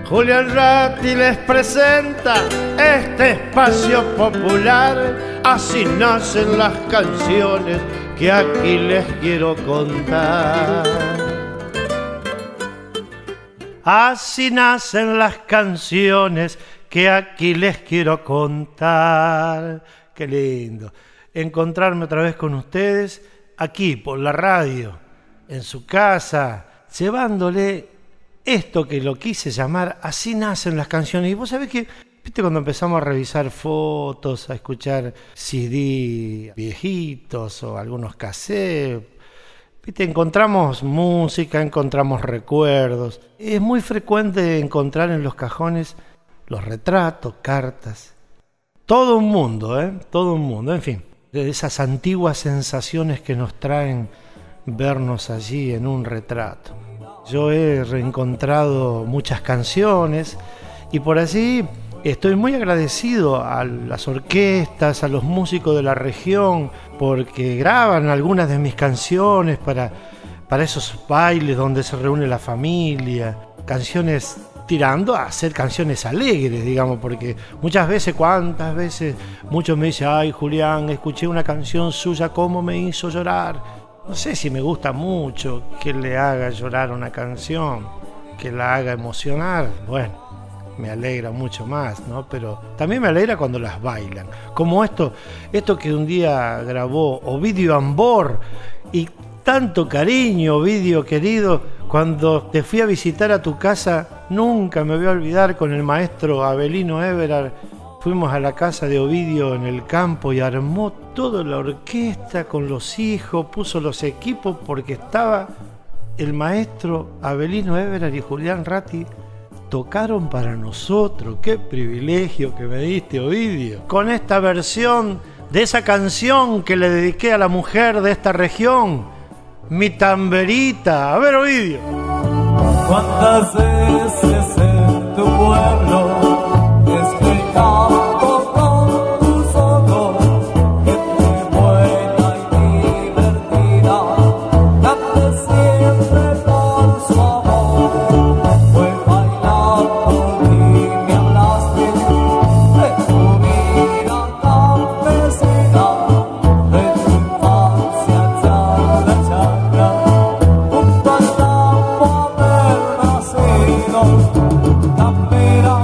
Julián Ratti les presenta este espacio popular. Así nacen las canciones que aquí les quiero contar. Así nacen las canciones que aquí les quiero contar. Qué lindo encontrarme otra vez con ustedes aquí por la radio, en su casa, llevándole esto que lo quise llamar Así nacen las canciones. Y vos sabés que, viste, cuando empezamos a revisar fotos, a escuchar CD viejitos o algunos cassettes, viste, encontramos música, encontramos recuerdos. Es muy frecuente encontrar en los cajones los retratos, cartas. Todo un mundo, todo un mundo. En fin, de esas antiguas sensaciones que nos traen vernos allí en un retrato. Yo he reencontrado muchas canciones y por allí estoy muy agradecido a las orquestas, a los músicos de la región, porque graban algunas de mis canciones para esos bailes donde se reúne la familia. Canciones tirando a hacer canciones alegres, digamos, porque cuántas veces muchos me dicen: ay, Julián, escuché una canción suya, cómo me hizo llorar. No sé si me gusta mucho que le haga llorar una canción, que la haga emocionar. Bueno, me alegra mucho más, ¿no? Pero también me alegra cuando las bailan. Como esto que un día grabó Ovidio Ambor, y tanto cariño, Ovidio querido, cuando te fui a visitar a tu casa, nunca me voy a olvidar, con el maestro Abelino Everard. Fuimos a la casa de Ovidio en el campo y armó toda la orquesta con los hijos, puso los equipos porque estaba el maestro Abelino Everard y Julián Ratti. Tocaron para nosotros. Qué privilegio que me diste, Ovidio. Con esta versión de esa canción que le dediqué a la mujer de esta región, Mi Tamberita. A ver, Ovidio. ¿Cuántas veces en tu pueblo canto con tus ojos, gente buena y divertida, cante siempre por su amor? Fue bailando y me hablaste de tu vida campesina, de tu infancia allá en la chacra, junto al campo haber nacido. Campera,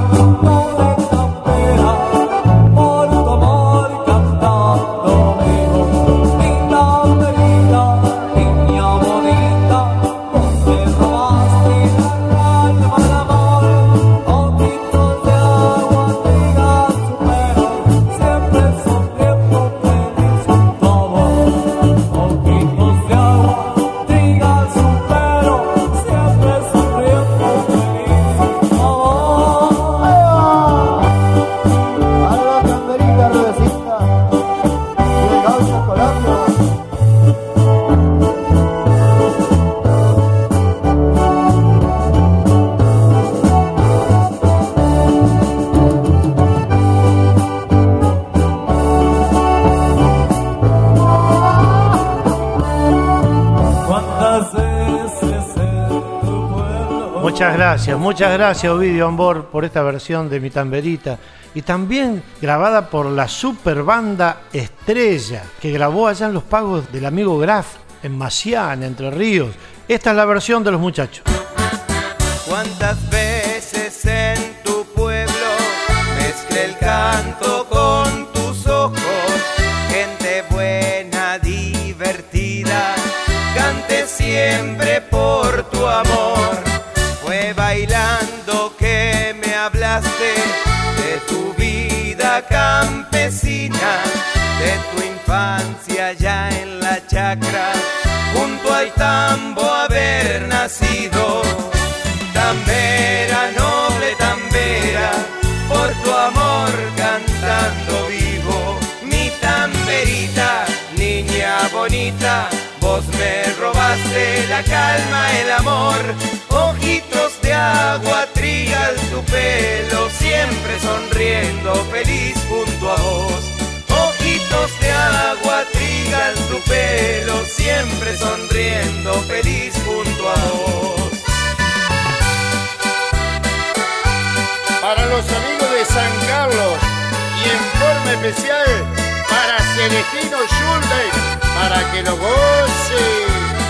Muchas gracias Ovidio Ambor por esta versión de Mi Tamberita, y también grabada por la super banda Estrella, que grabó allá en los pagos del amigo Graf en Maciá, en Entre Ríos. Esta es la versión de los muchachos. ¿Cuántas veces en tu pueblo mezclé el canto con tus ojos? Gente buena, divertida, cante siempre por tu amor. Fue bailando que me hablaste de tu vida campesina, de tu infancia ya en la chacra, junto al tambo haber nacido. Tambera, noble tambera, por tu amor cantando vivo. Mi tamberita, niña bonita, vos me robaste la calma, el amor. Ojitos de agua, trigal tu pelo, siempre sonriendo, feliz junto a vos. Ojitos de agua, trigal tu pelo, siempre sonriendo, feliz junto a vos. San Carlos y en forma especial para Celestino Schulden, para que lo goce.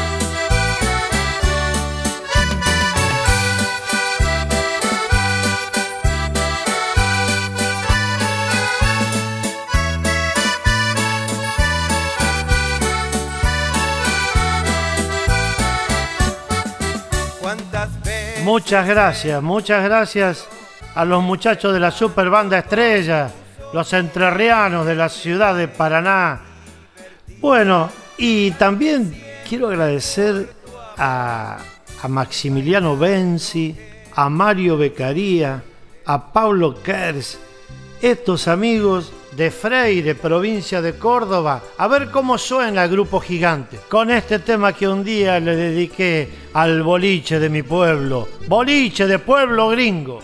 Muchas gracias a los muchachos de la Super Banda Estrella, los entrerrianos de la ciudad de Paraná. Bueno, y también quiero agradecer a Maximiliano Benzi, a Mario Beccaría, a Paulo Kers, estos amigos de Freire, provincia de Córdoba. A ver cómo suena el Grupo Gigante con este tema que un día le dediqué al boliche de mi pueblo, boliche de pueblo gringo.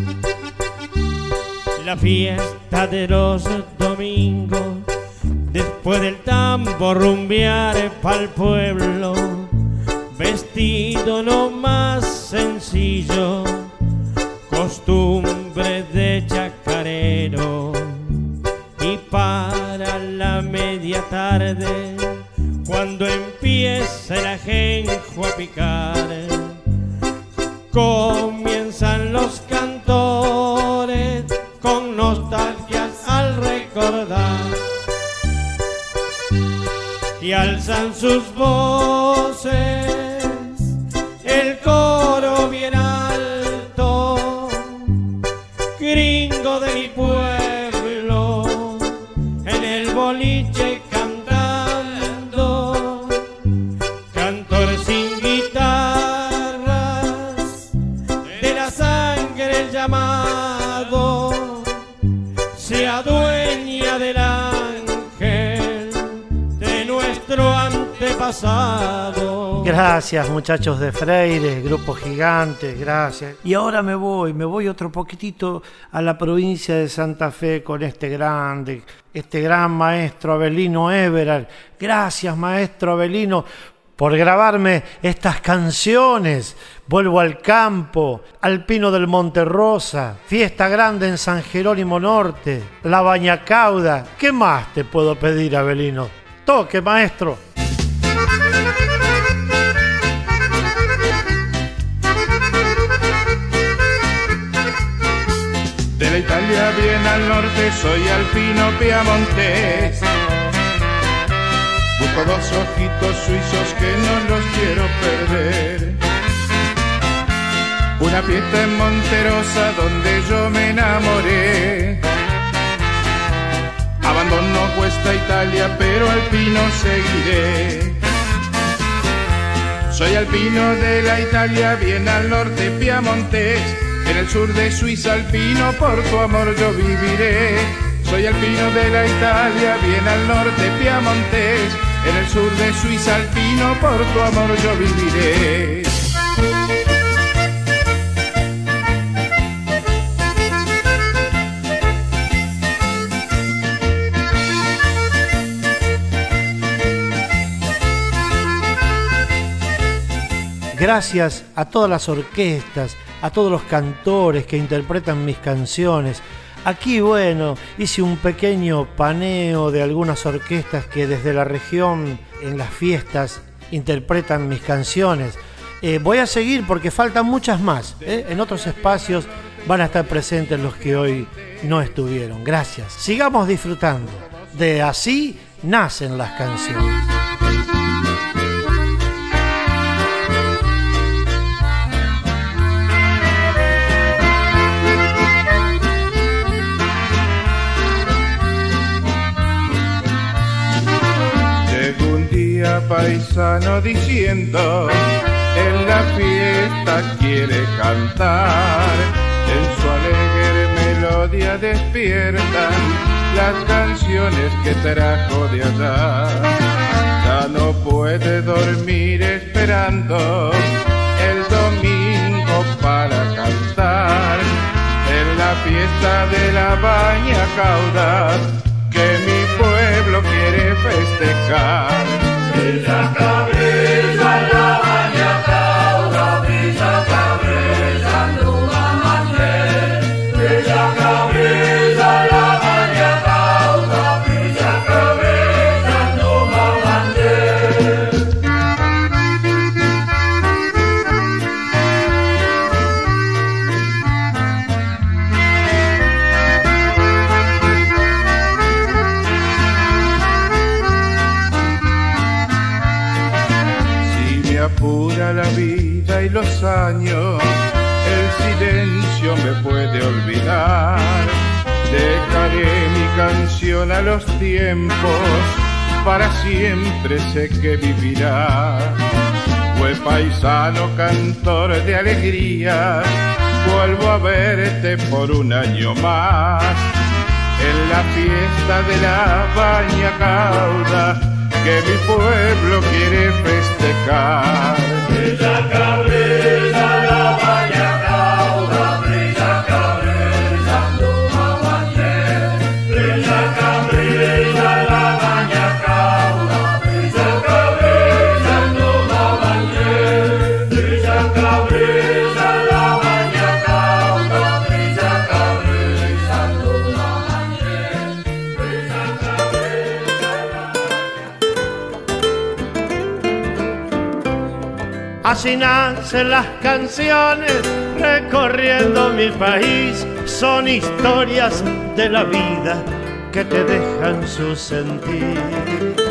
La fiesta de los domingos, después del tambor rumbear pa'l pueblo, vestido lo más sencillo, costumbre de chacarero. Y para la media tarde, cuando empieza el ajenjo a picar, comienzan los cantores con nostalgias al recordar y alzan sus voces, el coro bien alto, gringo de mi pueblo, en el boliche cantando, cantor sin guitarras, de la sangre llamado, se adueña del ángel de nuestro antepasado. Gracias, muchachos de Freire, Grupo Gigante, gracias. Y ahora me voy otro poquitito a la provincia de Santa Fe con este gran maestro Abelino Everard. Gracias, maestro Abelino, por grabarme estas canciones. Vuelvo al campo, Alpino del Monte Rosa, Fiesta Grande en San Jerónimo Norte, La Bañacauda. ¿Qué más te puedo pedir, Abelino? Toque, maestro. De la Italia bien al norte soy alpino piamontés. Busco dos ojitos suizos que no los quiero perder. Una fiesta en Monterosa donde yo me enamoré. Abandono vuestra Italia pero alpino seguiré. Soy alpino de la Italia bien al norte piamontés. En el sur de Suiza alpino, por tu amor yo viviré. Soy alpino de la Italia, bien al norte piamontés. En el sur de Suiza alpino, por tu amor yo viviré. Gracias a todas las orquestas, a todos los cantores que interpretan mis canciones. Aquí, bueno, hice un pequeño paneo de algunas orquestas que desde la región en las fiestas interpretan mis canciones. Voy a seguir porque faltan muchas más. En otros espacios van a estar presentes los que hoy no estuvieron. Gracias. Sigamos disfrutando de Así nacen las canciones. Paisano diciendo, en la fiesta quiere cantar, en su alegre melodía despiertan las canciones que trajo de allá. Ya no puede dormir esperando el domingo para cantar, en la fiesta de la Bañacauda que mi pueblo quiere festejar. Brilla cabrilla la Bañacauda, brilla cabrilla en una mañana, brilla cabrilla. apura la vida y los años, el silencio me puede olvidar. Dejaré mi canción a los tiempos, para siempre sé que vivirá. Fue paisano, cantor de alegría, vuelvo a verte por un año más. En la fiesta de la Baña Cauda, que mi pueblo quiere festejar. Brilla cabrera la Baña Cauda, brilla cabrera no mañana. Brilla cabrera la Baña Cauda, brilla cabrera no mañana. Brilla cabrera la Baña Cauda, brilla cabrera no mañana. Brilla Así nacen las canciones recorriendo mi país, son historias de la vida que te dejan su sentir.